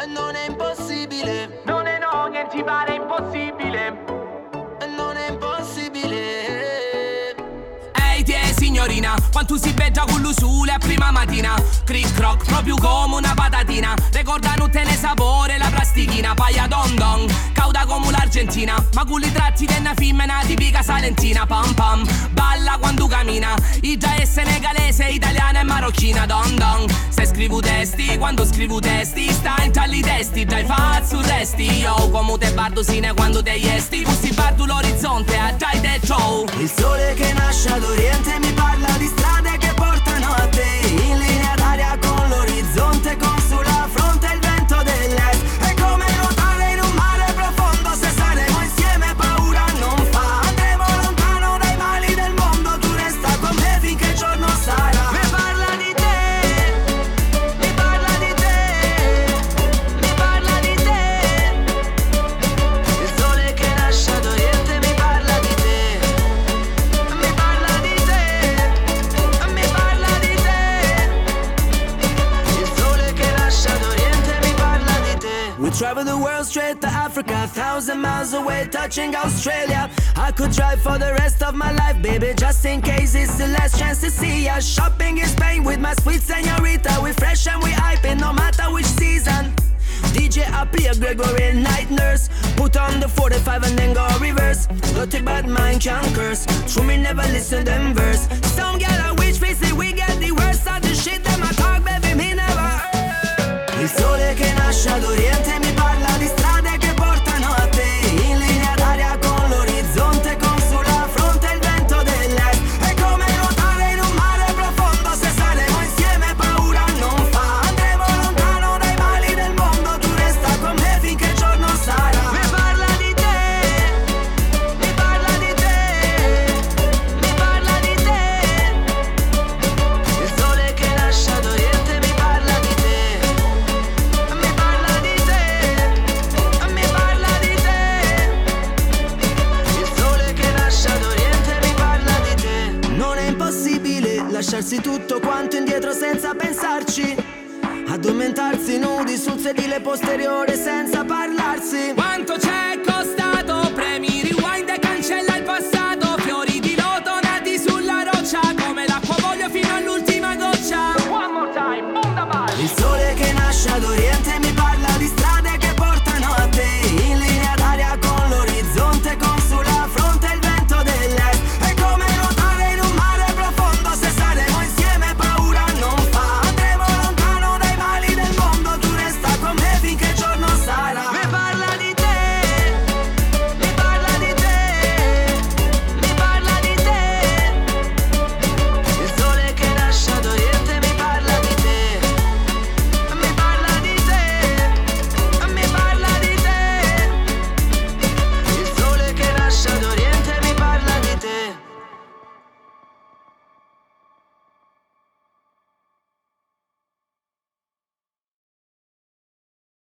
non è impossibile. Non è no, che ti pare impossibile. Non è impossibile. Ehi te signorina, quanto si beggia con l'usule a prima mattina. Cric croc, proprio come una patatina. Ricorda non te ne sapore la plastichina. Paia don don, cauda come l'Argentina. Ma con li tratti della femmina tipica salentina. Pam pam, balla quando cammina. I già è senegalese, italiana e marocchina. Don don, se scrivo testi, quando scrivo testi sta in tali testi, già faccio resti. Io come te bardo sine quando te iesti. Così bardo l'orizzonte, a già te ciao. Il sole che nasce ad oriente mi parla di strade che portano a te. In linea d'aria con l'orizzonte, con sulla fronte il vento dell'est. È come nuotare in un mare profondo, se saremo insieme paura non fa. Andremo lontano dai mali del mondo, tu resta con me finché il giorno sarà. Mi parla di te, mi parla di te, mi parla di te. Il sole che nasce ad oriente mi parla di te. Mi parla di te, mi parla di te. Il sole che nasce ad oriente mi parla di te. We travel the world straight to Africa, 1,000 miles away, touching Australia. I could drive for the rest of my life, baby, just in case it's the last chance to see us. Shopping in Spain with my sweet señorita. We fresh and we hyping, no matter which season. DJ I play a Gregorian night nurse. Put on the 45 and then go reverse. Dirty bad mind can curse. True me never listen them verse. Some get a witch face it, we get the worst of the shit them I talk, baby, me never heard. Il sole che nasce ad oriente mi parla di strade che portano a te. In linea d'aria con l'orizzonte, con sulla fronte il vento dell'est. È come nuotare in un mare profondo, se saremo insieme paura non fa. Andremo lontano dai mali del mondo, tu resta con me finché il giorno sarà. Mi parla di te, mi parla di te, mi parla di te. Il sole che nasce ad oriente mi parla di te. Mi parla di te, mi parla di te. Il sole che nasce ad oriente mi parla di te. Non è impossibile lasciarsi tutto quanto indietro senza pensarci. Addormentarsi nudi sul sedile posteriore senza parlarsi. Quanto c'è costato? Premi rewind e cancella il passato. Fiori di loto nati sulla roccia, come l'acqua voglio fino all'ultima goccia. One more time, onda vai. Il sole che nasce ad oriente mi parla di strada